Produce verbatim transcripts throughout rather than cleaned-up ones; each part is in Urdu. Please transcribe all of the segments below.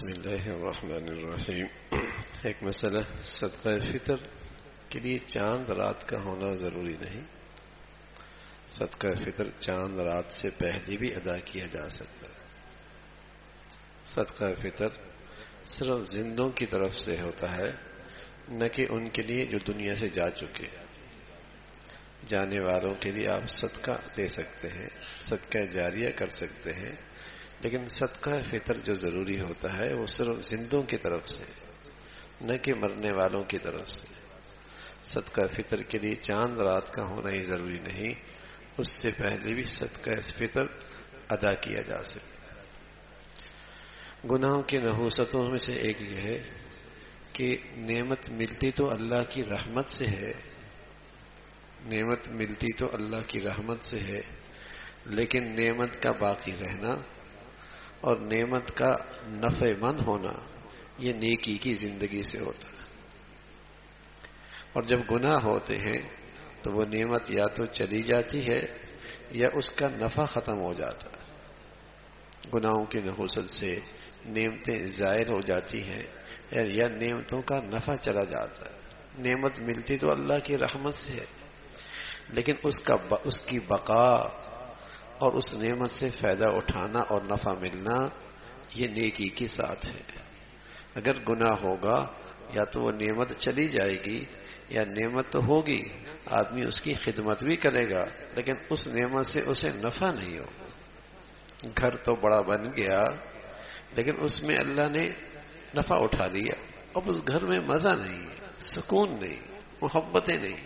بسم اللہ الرحمن الرحیم۔ ایک مسئلہ، صدقہ فطر کے لیے چاند رات کا ہونا ضروری نہیں۔ صدقہ فطر چاند رات سے پہلے بھی ادا کیا جا سکتا ہے۔ صدقہ فطر صرف زندوں کی طرف سے ہوتا ہے، نہ کہ ان کے لیے جو دنیا سے جا چکے۔ جانے والوں کے لیے آپ صدقہ دے سکتے ہیں، صدقہ جاریہ کر سکتے ہیں، لیکن صدقہ فطر جو ضروری ہوتا ہے وہ صرف زندوں کی طرف سے، نہ کہ مرنے والوں کی طرف سے۔ صدقہ فطر کے لیے چاند رات کا ہونا ہی ضروری نہیں، اس سے پہلے بھی صدقہ فطر ادا کیا جا سکتا ہے۔ گناہوں کی نحوستوں میں سے ایک یہ ہے کہ نعمت ملتی تو اللہ کی رحمت سے ہے، نعمت ملتی تو اللہ کی رحمت سے ہے، لیکن نعمت کا باقی رہنا اور نعمت کا نفع مند ہونا یہ نیکی کی زندگی سے ہوتا ہے۔ اور جب گناہ ہوتے ہیں تو وہ نعمت یا تو چلی جاتی ہے یا اس کا نفع ختم ہو جاتا ہے۔ گناہوں کی نحوست سے نعمتیں زائل ہو جاتی ہیں یا نعمتوں کا نفع چلا جاتا ہے۔ نعمت ملتی تو اللہ کی رحمت سے ہے، لیکن اس کا اس کی بقا اور اس نعمت سے فائدہ اٹھانا اور نفع ملنا یہ نیکی کے ساتھ ہے۔ اگر گناہ ہوگا یا تو وہ نعمت چلی جائے گی یا نعمت تو ہوگی، آدمی اس کی خدمت بھی کرے گا، لیکن اس نعمت سے اسے نفع نہیں ہوگا۔ گھر تو بڑا بن گیا، لیکن اس میں اللہ نے نفع اٹھا لیا، اب اس گھر میں مزہ نہیں ہے، سکون نہیں، محبتیں نہیں۔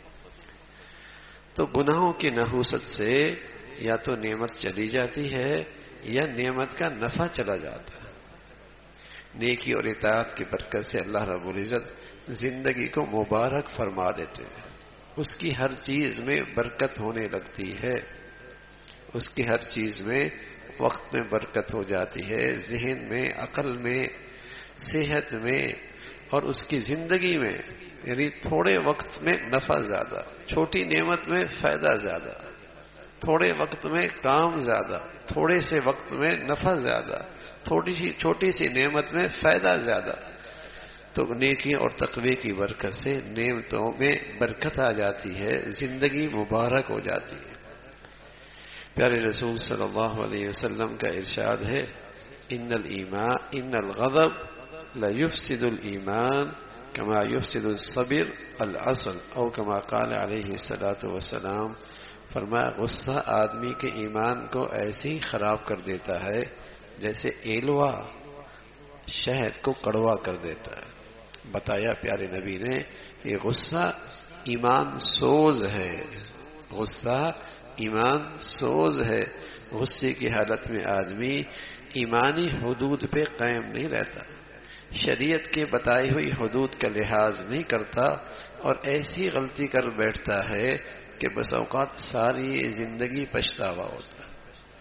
تو گناہوں کی نحوست سے یا تو نعمت چلی جاتی ہے یا نعمت کا نفع چلا جاتا ہے۔ نیکی اور اطاعت کی برکت سے اللہ رب العزت زندگی کو مبارک فرما دیتے ہیں، اس کی ہر چیز میں برکت ہونے لگتی ہے، اس کی ہر چیز میں وقت میں برکت ہو جاتی ہے، ذہن میں، عقل میں، صحت میں اور اس کی زندگی میں۔ یعنی تھوڑے وقت میں نفع زیادہ، چھوٹی نعمت میں فائدہ زیادہ، تھوڑے وقت میں کام زیادہ، تھوڑے سے وقت میں نفع زیادہ، تھوڑی سی چھوٹی سی نعمت میں فائدہ زیادہ۔ تو نیکی اور تقوی کی برکت سے نعمتوں میں برکت آ جاتی ہے، زندگی مبارک ہو جاتی ہے۔ پیارے رسول صلی اللہ علیہ وسلم کا ارشاد ہے، ان الایمان ان الغضب لا يفسد الایمان کما یفسد الصبر العسل او کما قال علیہ الصلاۃ والسلام۔ فرمایا غصہ آدمی کے ایمان کو ایسے ہی خراب کر دیتا ہے جیسے ایلوا شہد کو کڑوا کر دیتا ہے۔ بتایا پیارے نبی نے کہ غصہ ایمان سوز ہے، غصہ ایمان سوز ہے۔ غصے کی حالت میں آدمی ایمانی حدود پہ قائم نہیں رہتا، شریعت کے بتائی ہوئی حدود کا لحاظ نہیں کرتا اور ایسی غلطی کر بیٹھتا ہے کہ بس اوقات ساری زندگی پچھتاوا ہوتا ہے۔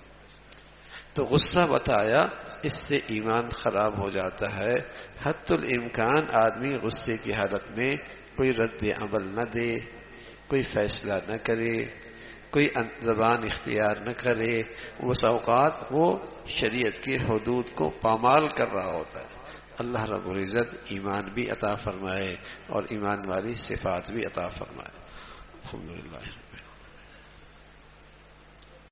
تو غصہ بتایا، اس سے ایمان خراب ہو جاتا ہے۔ حتی الامکان آدمی غصے کی حالت میں کوئی رد عمل نہ دے، کوئی فیصلہ نہ کرے، کوئی زبان اختیار نہ کرے، اس اوقات وہ شریعت کی حدود کو پامال کر رہا ہوتا ہے۔ اللہ رب العزت ایمان بھی عطا فرمائے اور ایمان والی صفات بھی عطا فرمائے۔ الحمدللہ۔